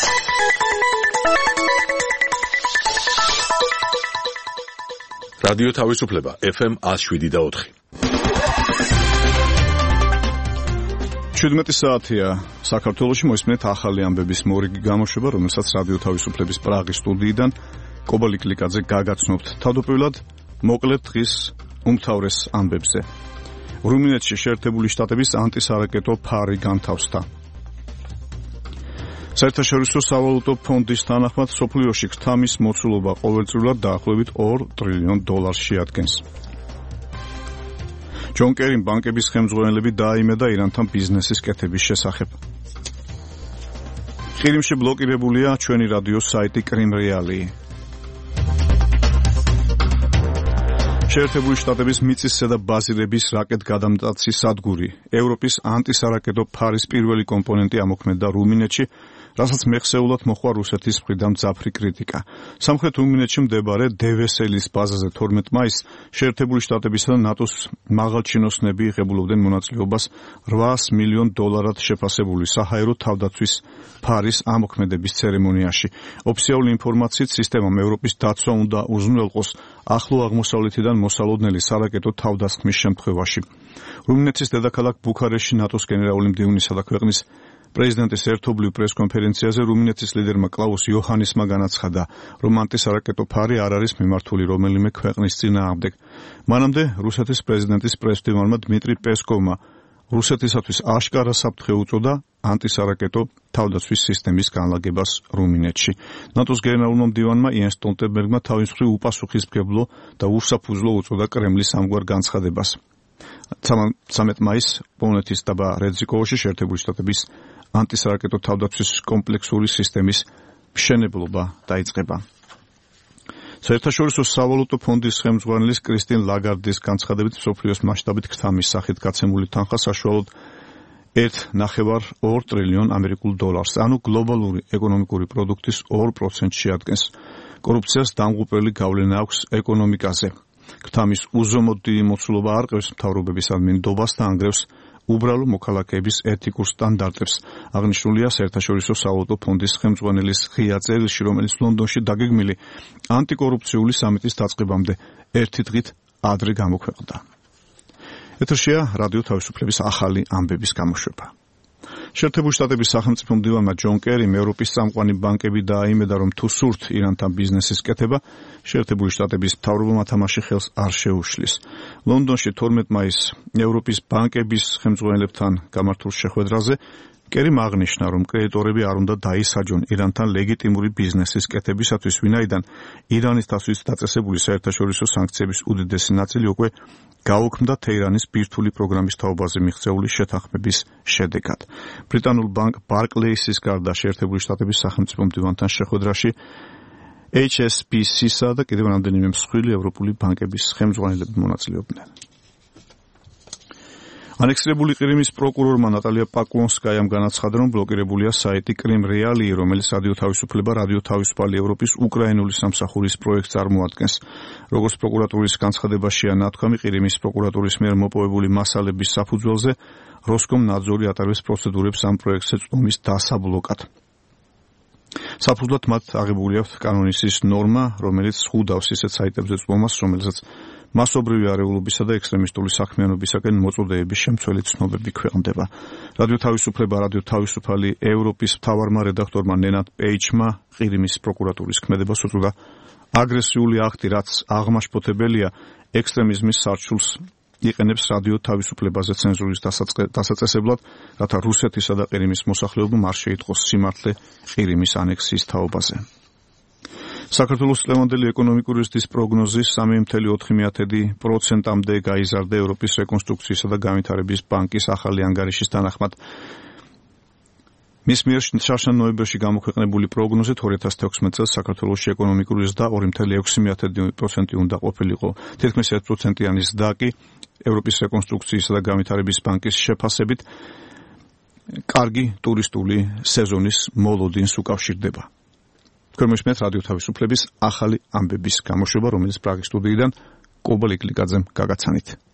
რადიო თავისუფლება FM 107.4. 17 საათია საქართველოში მოისმენთ ახალი ამბების მორიგი გამოშვება, რომელსაც რადიო თავისუფლების პრაღის სტუდიიდან კობა ლიკლიკაძე გაგაცნობთ. თავდაპირველად მოკლედ დღის უმთავრეს ამბებზე. რუმინეთში შეერთებული შტატების ანტისარაკეტო ფარი განთავსდა. საერთაშორისო სავალუტო ფონდის თანახმად სოფლიოში ქთამის მოცულობა ყოველწლიურად დაახლოებით $2 ტრილიონ შეადგენს. ჯონ კერიმ ბანკების ხელმძღვანელები დააიმედა ირანთან ბიზნესის კეთების შესახებ. ყირიმში ბლოკირებულია ჩვენი რადიოს საიტი კრიმ რეალი. შეერთებული შტატების მიწისზედა და ბაზირების რაკეტგადამტაცის სადგური ევროპის ანტისარაკეტო ფარის პირველი კომპონენტი ამოქმედა რუმინეთში, რასაც მეხსეულად მოხდა რუსეთის მხრიდან მძაფრი κρიტიკა. სამხრეთ რუმინეთში მდებარე დევესელის ბაზაზე 12 მაისს შეერთებული შტატებისა და ნატოს მაღალჩინოსნები იღებულობდნენ მონაწილეობას $800 მილიონ შეფასებული საჰაერო თავდაცვის ფარის ამოქმედების ცერემონიაში. ოფიციალური ინფორმაციით სისტემამ ევროპის დაცვა უნდა უზრუნველყოს ახლო აღმოსავლეთიდან მოსალოდნელი სარაკეტო თავდასხმის შემთხვევაში. რუმინეთის დედაქალაქ ბუქარესტში ნატოს გენერალური მდივნისა და ქვეყნის პრეზიდენტის ერთობლივ პრესკონფერენციაზე რუმინეთის ლიდერმა კლაუს იოჰანისმა განაცხადა, რომ ანტისარაკეტო ფარი არ არის მიმართული რომელიმე ქვეყნის წინააღმდეგ. მანამდე რუსეთის პრეზიდენტის პრესმდივანმა დმიტრი პესკოვმა რუსეთისათვის აშკარა საფრთხე უწოდა ანტისარაკეტო თავდაცვის სისტემის განლაგებას რუმინეთში. ნატოს გენერალურმა მდივანმა იენს სტოლტენბერგმა თავის მხრივ უპასუხისმგებლო და უსაფუძვლო უწოდა კრემლის ამგვარ განცხადებას. 13 მაისს პოლონეთის დაბა რეზიკოვოში შეერთებული შტატების ანტისარაკეტო თავდაცვის კომპლექსური სისტემის მშენებლობა დაიწყება. საერთაშორისო სავალუტო ფონდის ხელმძღვანელის კრისტინ ლაგარდის განცხადებით მსოფლიოს მასშტაბით ქთამის სახით გაცემული თანხა საშუალოდ $1.5 ტრილიონ, ანუ გლობალური ეკონომიკური პროდუქტის 2% შეადგენს. კორუფციას დამღუპელი გავლენა აქვს ეკონომიკაზე. ქთამის უზომოდ დიდი მოცულობა არყევს მთავრობების ადმინდობას და ანგრევს უბრალო მოქალაქეების ეთიკურ სტანდარტებს. აღნიშნულია საერთაშორისო სავალუტო ფონდის ხელმძღვანელის ღია წერილში, რომელიც ლონდონში დაგეგმილი ანტიკორუფციული სამიტის დაწყებამდე ერთი დღით ადრე გამოქვეყნდა. ეთერშია რადიო თავისუფლების ახალი ამბების გამოშვება. შეერთებული შტატების სახელმწიფო მდივანმა ჯონ კერიმ ევროპის წამყვანი ბანკები დააიმედა, რომ თუ სურთ ირანთან ბიზნესის კეთება, შეერთებული შტატების მთავრობამ ათამაში ხელს არ შეუშლის. ლონდონში 12 მაისს ევროპის ბანკების ხელმძღვანელებთან გამართულ შეხვედრაზე კერიმ აღნიშნა, რომ კრედიტორები არ უნდა დაისაჯონ ირანთან ლეგიტიმური ბიზნესის კეთებისათვის, ვინაიდან ირანის თასვით დაწესებული საერთაშორისო სანქციების უდიდესი ნაწილი უკვე გაუქმდა თეირანის ბირთვული პროგრამის თაობაზე მიღწეული შეთანხმების შედეგად. ბრიტანულ ბანკ ბარკლეისის გარდა შეერთებული შტატების სახელმწიფო მდივანთან შეხვედრაში HSBC-სა და კიდევ რამდენიმე მსხვილი ევროპული ბანკების ხელმძღვანელები მონაწილეობდნენ. ანექსირებული ყირიმის პროკურორმა ნატალია პაკლონსკაიამ განაცხადა, რომ ბლოკირებულია საიტი კრიმ რეალი, რომელიც რადიო თავისუფლება, რადიო თავისუფალი ევროპის უკრაინული სამსახურის პროექტს წარმოადგენს. როგორც პროკურატურის განცხადებაშია ნათქვამი, ყირიმის პროკურატურის მიერ მოპოვებული მასალების საფუძველზე როსკომნაძორი ატარებს პროცედურებს ამ პროექტზე წვდომის დასაბლოკად. საფუძვლად მათ აღებული აქვთ კანონისის ნორმა, რომელიც ხვდავს ისეთ საიტებზე წვდომას, რომელსაც მასობრივი არეულობისა და ექსტრემისტული საქმიანობისაკენ მოწოდეების შემცველი ცნობები ქვეყნდება. რადიო თავისუფლება, რადიო თავისუფალი ევროპის მთავარმა რედაქტორმა ნენად პეიჩმა ყირიმის პროკურატურის ქმედებას უწოდა აგრესიული აქტი, რაც აღმაშფოთებელია ექსტრემიზმის სარჩულს იყენებს რადიო თავისუფლებაზე ცენზურის დასაწესებლად, რათა რუსეთისა და ყირიმის მოსახლეობამ არ შეიტყოს სიმართლე ყირიმის ანექსიის თაობაზე. საქართველოს წლევანდელი ეკონომიკური ზრდის პროგნოზის 3.4%-მდე გაიზარდა ევროპის რეკონსტრუქციისა და განვითარების ბანკის ახალი ანგარიშის თანახმად. მის მიერ შარშან ნოემბერში გამოქვეყნებული პროგნოზით 2016 წელს საქართველოში ეკონომიკური ზრდა 2.6% უნდა ყოფილიყო. თითქმის 1%-იანი ზრდა კი ევროპის რეკონსტრუქციისა და განვითარების ბანკის შეფასებით კარგი ტურისტული სეზონის მოლოდინს უკავშირდება. თქვენ მოისმენთ რადიო თავისუფლების ახალი ამბების გამოშვება, რომელიც პრაღის სტუდიიდან კობა ლიკლიკაძემ გაგაცანით.